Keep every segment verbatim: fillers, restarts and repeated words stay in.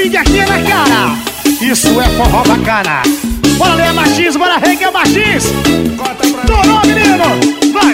swing aqui é na cara. Isso é forró bacana. Bora ler Martins, bora reguer Martins. Torou, menino, vai.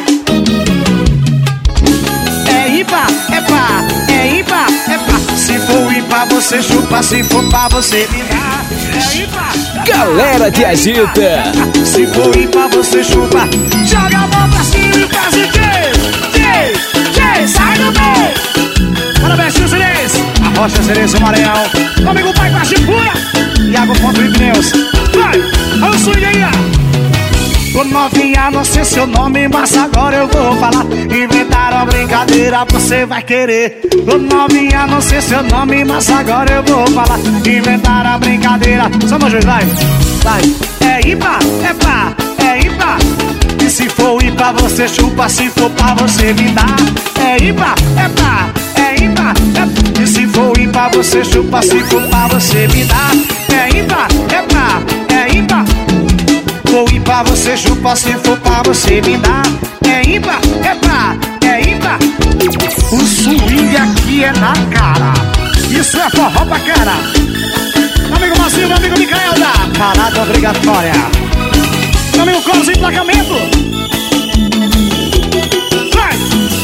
É ímpar, é pá, é ímpar, é pá. Se for ímpar você chupa, se for pá você me dá. É ímpar. Galera que agita. Se for ímpar você chupa. Joga a mão pra cima e faz o J, J, J, sai do meio. Parabéns, tio Ceres. A Rocha Ceres, o Maranhão. Meu amigo pai com a chipura. Iago Ponto e Pneus. Vai, olha o swing aí, ó. Tô novinha, não sei seu nome, mas agora eu vou falar. Inventaram a brincadeira, você vai querer. Tô novinha, não sei seu nome, mas agora eu vou falar. Inventaram a brincadeira. Só no juiz, vai, vai. É ímpar, é pá, é ímpar. E se for ímpar você chupa, se for pá você me dá. É ímpar, é pá, é ímpar, é... E se for ímpar você chupa, se for pá você me dá. É ímpar, é pá, é ímpar. For ímpar você chupa, se for pá você me dá. É ímpar, é pá, é ímpar. O swing aqui é na cara. Isso é forró pra cara. Meu amigo Marcinho, meu amigo Micael da parada obrigatória. Meu amigo Carlos, emplacamento. Vai.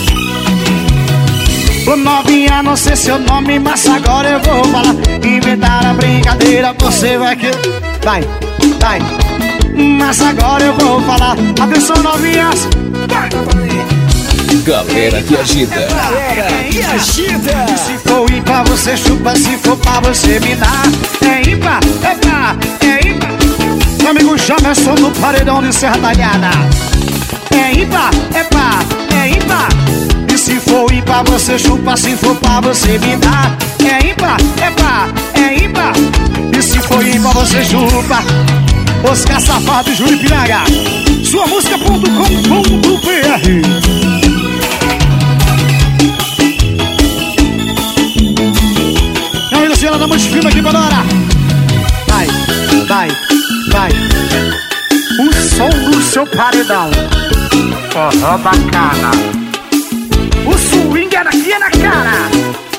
Ô novinha, não sei seu nome, mas agora eu vou falar. Inventar a brincadeira, você vai que... Vai, vai. Mas agora eu vou falar. Atenção, novinhas. Vai. Galera que agita. Galera que agita. Se for ímpar você chupa, se for pá você me dá. É ímpar, é pá, é ímpar. Meu amigo Jamerson no paredão de Serra Talhada. É ímpar, é pá, é ímpar. E se for ímpar você chupa, se for pá você me dá. É ímpar, é pá, é ímpar. E se for ímpar você chupa. Oscar Safado e Júlio Piranga. Sua música ponto com ponto b r. Não, Luciana, dá muito filme aqui pra Dora. Vai, vai, vai. O som do seu paredão. Forró bacana. O swing é daqui, é na cara.